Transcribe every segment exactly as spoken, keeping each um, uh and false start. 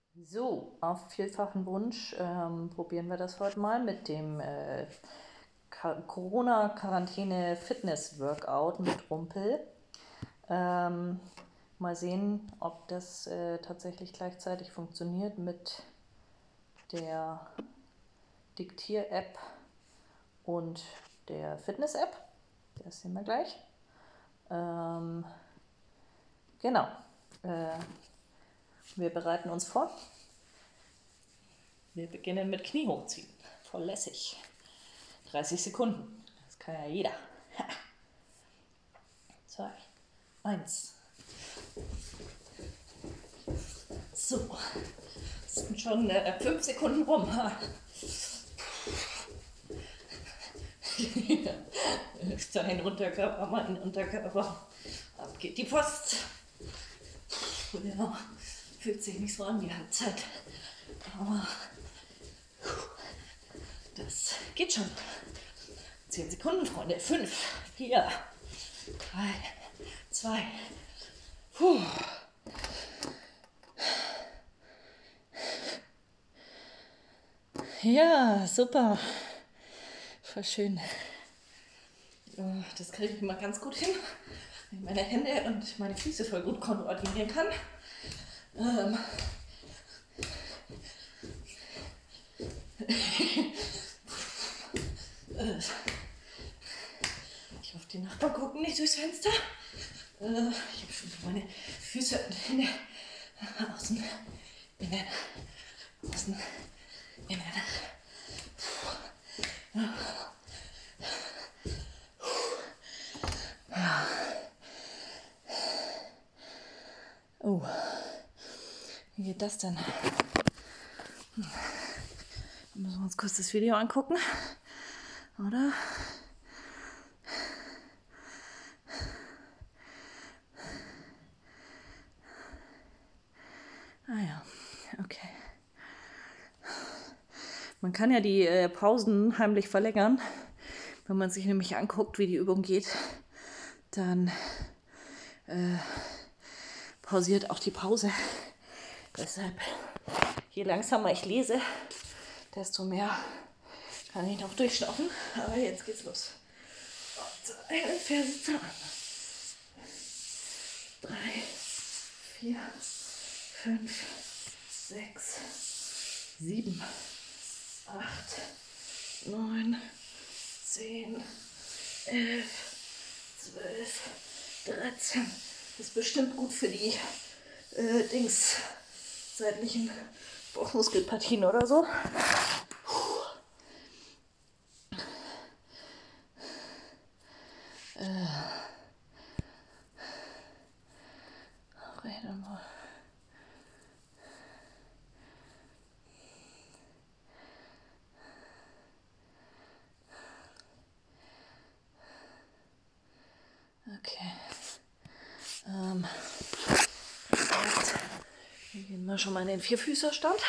So, auf vielfachen Wunsch ähm, probieren wir das heute mal mit dem äh, Ka- Corona-Quarantäne-Fitness-Workout mit Rumpel. Ähm, mal sehen, ob das äh, tatsächlich gleichzeitig funktioniert mit der Diktier-App und der Fitness-App. Das sehen wir gleich. Ähm, genau. Äh, wir bereiten uns vor. Wir beginnen mit Knie hochziehen. Voll lässig. dreißig Sekunden. Das kann ja jeder. Zwei, eins. So, es sind schon äh, fünf Sekunden rum. Dein Unterkörper, mein Unterkörper. Ab geht die Post. Ja, fühlt sich nicht so an wie Halbzeit. Aber das geht schon. Zehn Sekunden, Freunde. Fünf, vier, drei, zwei. Puh. Ja, super. Voll schön. Das kriege ich immer ganz gut hin, wenn ich meine Hände und meine Füße voll gut koordinieren kann. Ähm ich hoffe, die Nachbarn gucken nicht durchs Fenster. Äh, ich habe schon meine Füße und Hände außen, innen, außen, innen. Oh, wie geht das denn? Hm. Müssen wir uns kurz das Video angucken, oder? Ah ja, okay. Man kann ja die äh, Pausen heimlich verlängern. Wenn man sich nämlich anguckt, wie die Übung geht, dann äh, pausiert auch die Pause. Deshalb, je langsamer ich lese, desto mehr kann ich noch durchschnaufen. Aber jetzt geht's los. Und eine Ferse zusammen. Drei, vier, fünf, sechs, sieben, acht, neun, zehn, elf, zwölf, dreizehn. Das ist bestimmt gut für die äh, Dings, seitlichen Bauchmuskelpartien oder so. Puh. Äh. Rede mal. Okay. Ähm, wir gehen mal schon mal in den Vierfüßerstand.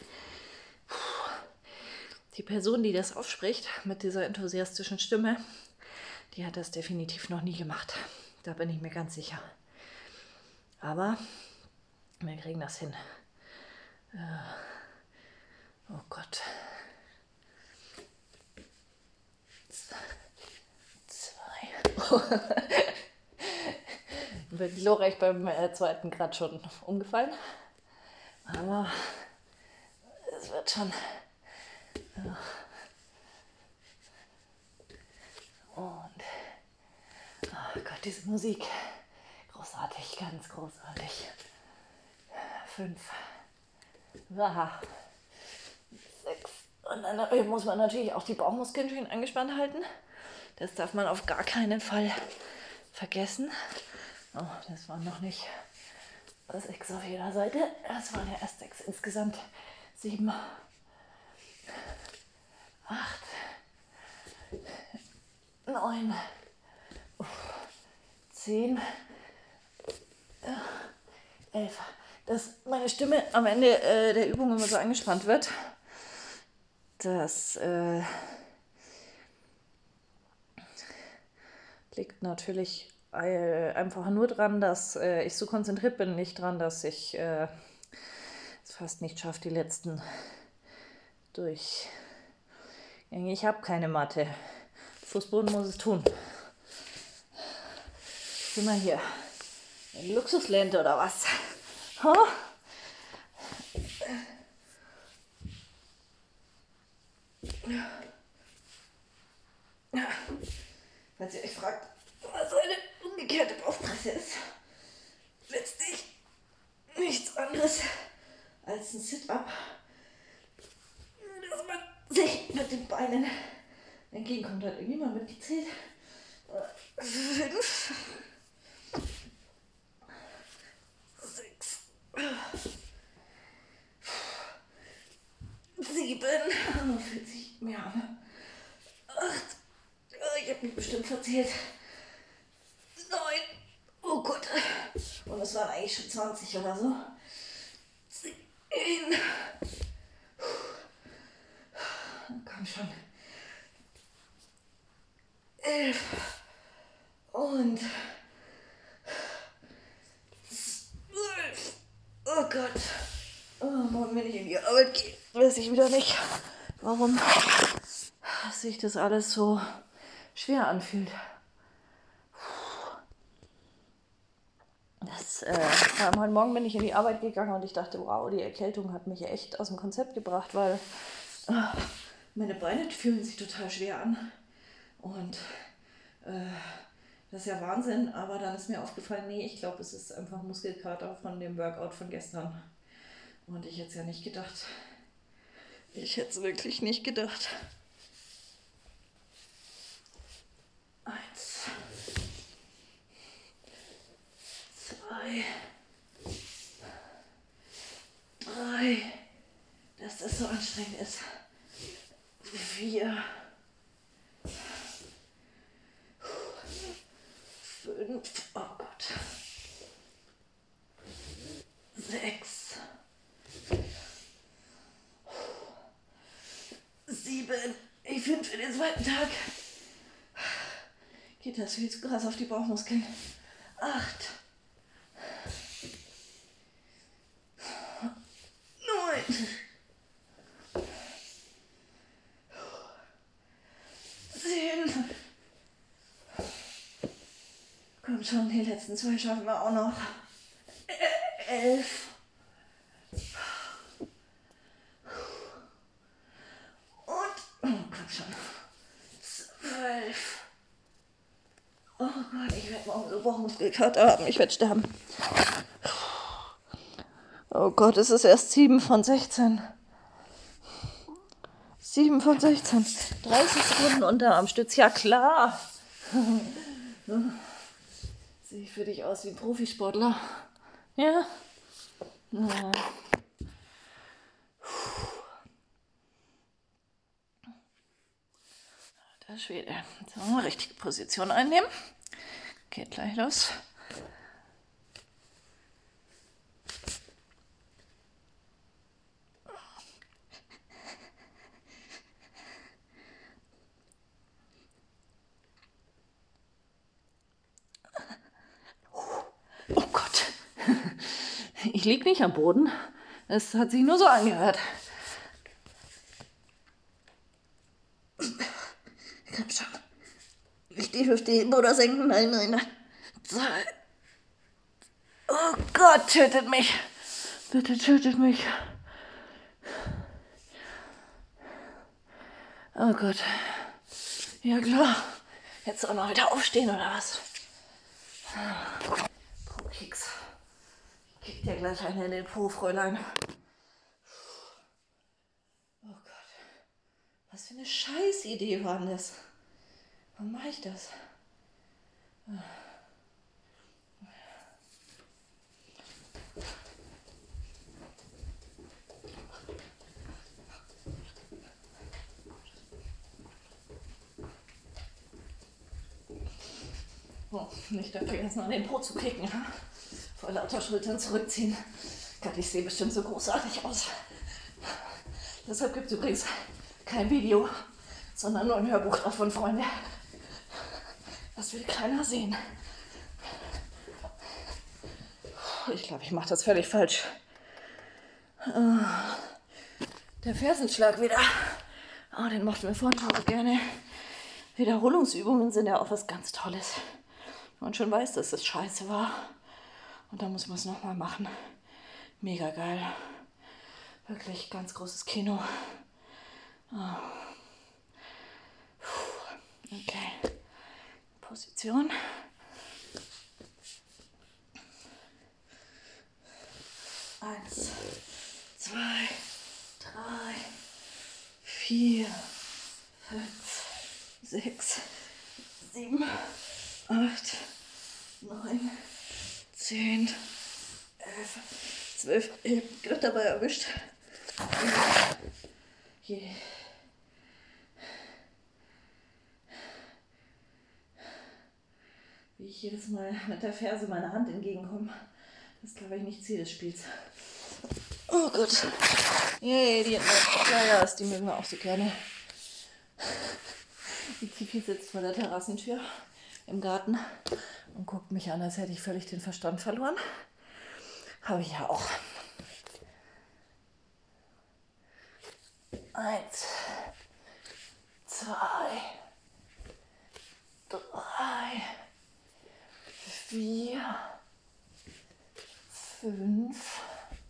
Die Person, die das aufspricht mit dieser enthusiastischen Stimme, die hat das definitiv noch nie gemacht. Da bin ich mir ganz sicher. Aber wir kriegen das hin. Äh, oh Gott. Zwei. Bin glorreich beim äh, zweiten Grad schon umgefallen. Aber es wird schon. Ja. Und oh Gott, diese Musik. Großartig, ganz großartig. Fünf. Aha. Sechs. Und dann muss man natürlich auch die Bauchmuskeln schön angespannt halten. Das darf man auf gar keinen Fall vergessen. Oh, das waren noch nicht sechs auf jeder Seite. Das waren ja erst sechs insgesamt. Sieben. Acht. Neun. Zehn. Elf. Dass meine Stimme am Ende äh, der Übung immer so angespannt wird, das äh, liegt natürlich äh, einfach nur dran, dass äh, ich so konzentriert bin, nicht dran, dass ich äh, das fast nicht schaffe, die letzten durch. Ich habe keine Matte. Fußboden muss es tun. Sind wir hier in Luxusland oder was? Ha? Falls ihr euch fragt, was eine umgekehrte Bauchpresse ist, letztlich nichts anderes als ein Sit-Up, dass man sich mit den Beinen entgegenkommt. Hat irgendjemand mitgezählt? Fünf, sechs, sieben, fühlt sich mehr an. Acht, ich habe mich bestimmt verzählt. Neun, oh Gott, und es waren eigentlich schon zwanzig oder so. Zehn, komm schon. Elf und zwölf. Oh Gott. Oh, morgen, wenn ich in die Arbeit gehe, weiß ich wieder nicht, warum sich das alles so schwer anfühlt. Das, äh, heute Morgen bin ich in die Arbeit gegangen und ich dachte, wow, die Erkältung hat mich echt aus dem Konzept gebracht, weil äh, meine Beine fühlen sich total schwer an. Und äh, das ist ja Wahnsinn, aber dann ist mir aufgefallen, nee, ich glaube, es ist einfach Muskelkater von dem Workout von gestern. Und ich hätte es ja nicht gedacht. Ich hätte es wirklich nicht gedacht. Eins. Zwei. Drei. Dass das so anstrengend ist. Vier. Fünf. Oh Gott. Sechs. Sieben. Ich finde für den zweiten Tag geht das viel zu krass auf die Bauchmuskeln. Acht. Neun. Zehn. Komm schon, die letzten zwei schaffen wir auch noch. Elf. Und, oh, komm schon. Zwölf. Oh Gott, ich werde morgen so Bauchmuskelkater haben. Ich werde sterben. Oh Gott, es ist erst sieben von sechzehn. sieben von sechzehn. dreißig Sekunden Unterarmstütz. Ja klar. Sehe ich für dich aus wie ein Profisportler? Ja? Ja. Der Schwede. So, richtige Position einnehmen. Geht gleich los. Oh Gott. Ich liege nicht am Boden. Es hat sich nur so angehört. Komm schon. Nicht die Hüfte heben oder senken. Nein, nein, nein. Zwei. Oh Gott, tötet mich. Bitte tötet mich. Oh Gott. Ja klar. Jetzt auch noch wieder aufstehen oder was? Pro-Kicks. Kickt dir gleich eine in den Po, Fräulein. Oh Gott. Was für eine Scheißidee war denn das? Warum mache ich das? Oh, nicht dafür jetzt noch an den Po zu kicken. Ja? Vor lauter Schultern zurückziehen. Gott, ich sehe bestimmt so großartig aus. Deshalb gibt es übrigens kein Video, sondern nur ein Hörbuch davon, Freunde. Das will keiner sehen. Ich glaube, ich mache das völlig falsch. Der Fersenschlag wieder. Oh, den mochten wir vorhin schon so gerne. Wiederholungsübungen sind ja auch was ganz Tolles. Wenn man schon weiß, dass das scheiße war. Und dann muss man es nochmal machen. Mega geil. Wirklich ganz großes Kino. Oh. Okay. Position. Eins, zwei, drei, vier, fünf, sechs, sieben, acht, neun, zehn, elf, zwölf. Ich hab gerade dabei erwischt. Je. Wie ich jedes Mal mit der Ferse meiner Hand entgegenkomme. Das ist, glaube ich, nicht Ziel des Spiels. Oh Gott. Yay, die ja, ja, die mögen wir auch so gerne. Die Tifi sitzt vor der Terrassentür im Garten und guckt mich an, als hätte ich völlig den Verstand verloren. Habe ich ja auch. Eins, zwei, drei, vier, fünf,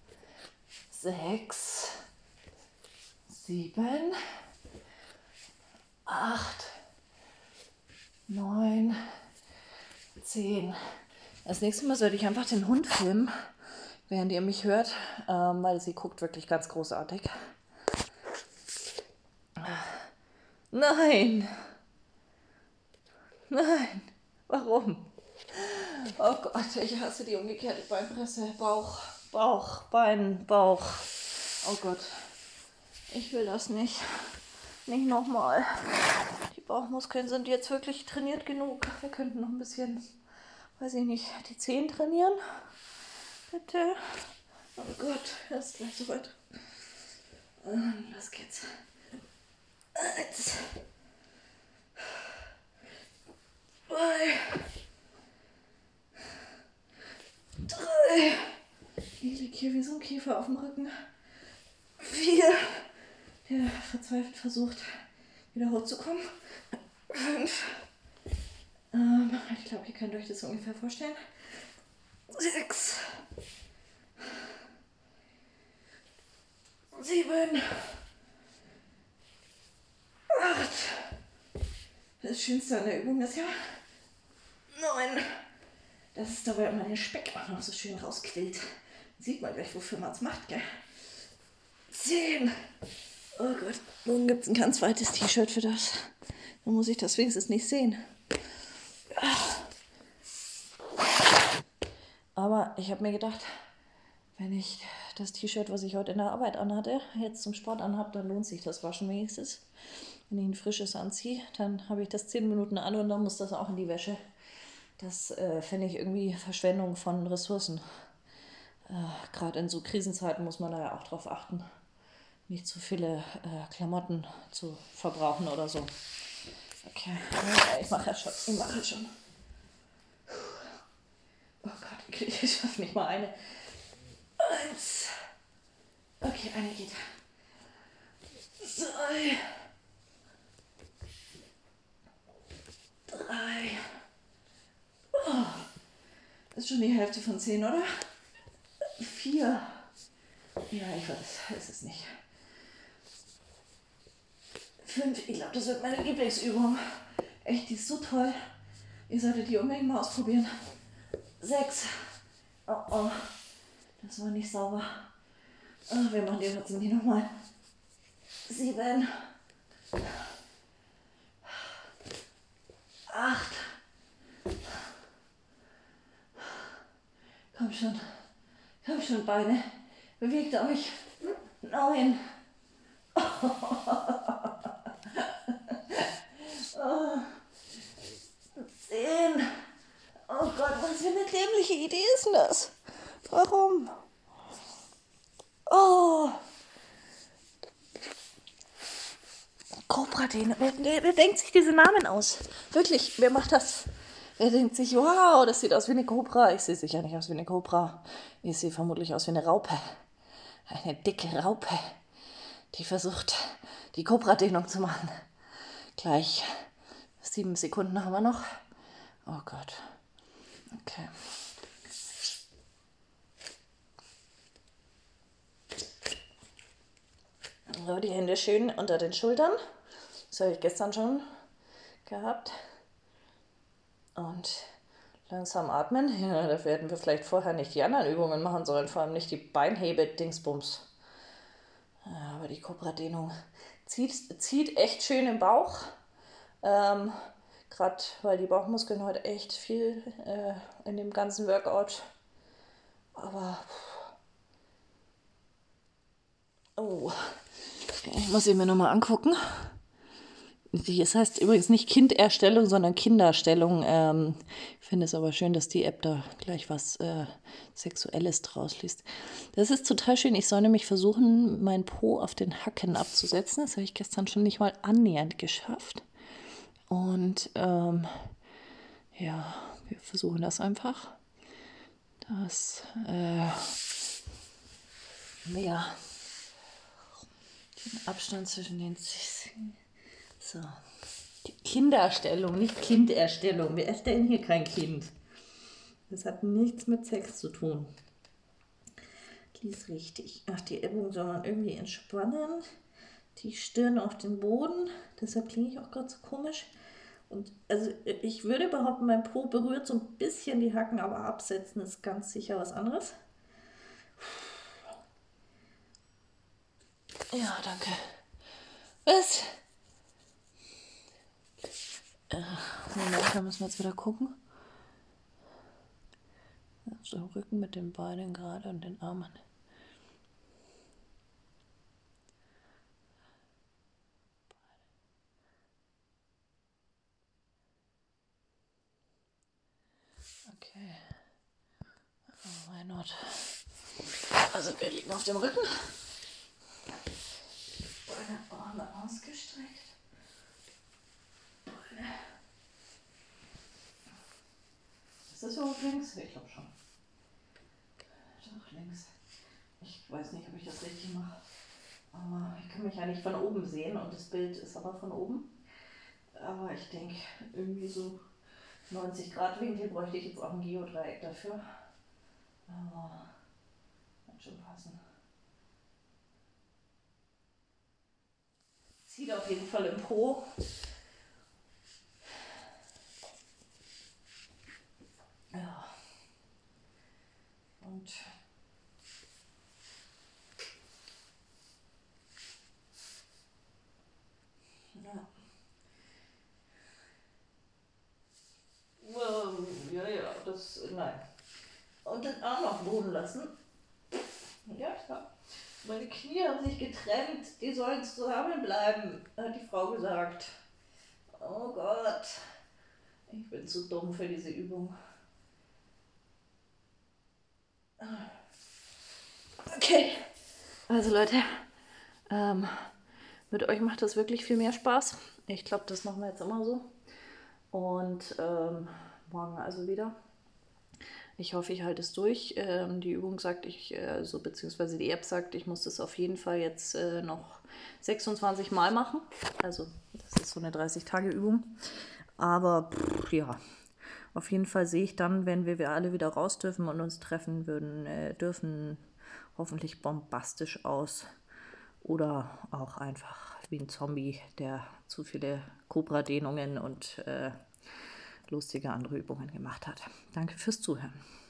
sechs, sieben, acht, neun, zehn. Das nächste Mal sollte ich einfach den Hund filmen, während ihr mich hört, ähm, weil sie guckt wirklich ganz großartig. Nein! Nein! Warum? Oh Gott, ich hasse die umgekehrte Beinpresse. Bauch, Bauch, Bein, Bauch. Oh Gott. Ich will das nicht. Nicht nochmal. Die Bauchmuskeln sind jetzt wirklich trainiert genug. Wir könnten noch ein bisschen, weiß ich nicht, die Zehen trainieren. Bitte. Oh Gott, er ist gleich soweit. Und los geht's. Eins. Zwei. Drei. Ich liege hier wie so ein Käfer auf dem Rücken. Vier. Der verzweifelt versucht, wieder hochzukommen. Fünf. Ähm, ich glaube, ihr könnt euch das ungefähr vorstellen. Sechs. Sieben. Acht. Das Schönste an der Übung ist ja neun. Das ist dabei immer der Speck auch noch so schön rausquillt. Sieht man gleich, wofür man es macht, gell? Zehn. Oh Gott, nun gibt es ein ganz weites T-Shirt für das. Dann muss ich das wenigstens nicht sehen. Aber ich habe mir gedacht, wenn ich das T-Shirt, was ich heute in der Arbeit anhatte, jetzt zum Sport anhabe, dann lohnt sich das Waschen wenigstens. Wenn ich ein frisches anziehe, dann habe ich das zehn Minuten an und dann muss das auch in die Wäsche. Das äh, finde ich irgendwie Verschwendung von Ressourcen. Äh, Gerade in so Krisenzeiten muss man da ja auch drauf achten, nicht zu viele äh, Klamotten zu verbrauchen oder so. Okay, ja, ich mache ja schon. Ich mache schon. Oh Gott, ich schaffe nicht mal eine. Eins. Okay, eine geht. Zwei. Drei. Oh, das ist schon die Hälfte von zehn, oder? Vier. Ja, ich weiß, ist es nicht. Fünf. Ich glaube, das wird meine Lieblingsübung. Echt, die ist so toll. Ihr solltet die unbedingt mal ausprobieren. Sechs. Oh, oh. Das war nicht sauber. Oh, wir machen die trotzdem nicht nochmal. Sieben. Acht. Komm schon. Komm schon, Beine. Bewegt euch. Neun. Oh. Oh. Zehn. Oh Gott, was für eine dämliche Idee ist denn das? Warum? Oh. Cobra-Däne. Wer, wer, wer denkt sich diese Namen aus? Wirklich, wer macht das? Wer denkt sich, wow, das sieht aus wie eine Cobra. Ich sehe sicher nicht aus wie eine Cobra. Ich sehe vermutlich aus wie eine Raupe. Eine dicke Raupe, die versucht, die Cobra-Dehnung zu machen. Gleich sieben Sekunden haben wir noch. Oh Gott. Okay. So, die Hände schön unter den Schultern. Das habe ich gestern schon gehabt. Und langsam atmen. Ja, dafür hätten wir vielleicht vorher nicht die anderen Übungen machen sollen, vor allem nicht die Beinhebe-Dingsbums. Ja, aber die Cobra-Dehnung zieht, zieht echt schön im Bauch. Ähm, Gerade weil die Bauchmuskeln heute echt viel äh, in dem ganzen Workout. Aber. Oh. Ich muss ihn mir nochmal angucken. Das heißt übrigens nicht Kinderstellung, sondern Kinderstellung. Ähm, ich finde es aber schön, dass die App da gleich was äh, Sexuelles draus liest. Das ist total schön. Ich soll nämlich versuchen, mein Po auf den Hacken abzusetzen. Das habe ich gestern schon nicht mal annähernd geschafft. Und ähm, ja, wir versuchen das einfach. Das äh, ja, den Abstand zwischen den Zissen. So. Kinderstellung, nicht Kinderstellung. Wir erstellen hier kein Kind. Das hat nichts mit Sex zu tun. Die ist richtig. Ach, die Übung soll man irgendwie entspannen. Die Stirn auf den Boden. Deshalb klinge ich auch gerade so komisch. Und also ich würde behaupten, mein Po berührt so ein bisschen die Hacken, aber absetzen ist ganz sicher was anderes. Ja, danke. Was? Moment, da müssen wir jetzt wieder gucken. So, Rücken mit den Beinen gerade und den Armen. Okay. Oh mein Gott. Also wir liegen auf dem Rücken. Beine, Arme ausgestreckt. Beine. Ist das überhaupt links? Ich glaube schon. Doch, links. Ich weiß nicht, ob ich das richtig mache. Aber ich kann mich ja nicht von oben sehen und das Bild ist aber von oben. Aber ich denke, irgendwie so neunzig Grad Winkel bräuchte ich jetzt auch ein Geodreieck dafür. Aber wird schon passen. Zieht auf jeden Fall im Po. Ja. Und ja. Wow, ja, ja, das, nein. Und den Arm auf den Boden lassen. Ja, klar. Meine Knie haben sich getrennt, die sollen zusammenbleiben, hat die Frau gesagt. Oh Gott, ich bin zu dumm für diese Übung. Okay, also Leute, ähm, mit euch macht das wirklich viel mehr Spaß. Ich glaube, das machen wir jetzt immer so. Und ähm, morgen also wieder. Ich hoffe, ich halte es durch. Ähm, die Übung sagt, ich, äh, so, beziehungsweise die App sagt, ich muss das auf jeden Fall jetzt äh, noch sechsundzwanzig Mal machen. Also das ist so eine dreißig-Tage-Übung. Aber pff, ja, auf jeden Fall sehe ich dann, wenn wir, wir alle wieder raus dürfen und uns treffen würden, äh, dürfen, hoffentlich bombastisch aus. Oder auch einfach wie ein Zombie, der zu viele Cobra-Dehnungen und äh, lustige andere Übungen gemacht hat. Danke fürs Zuhören.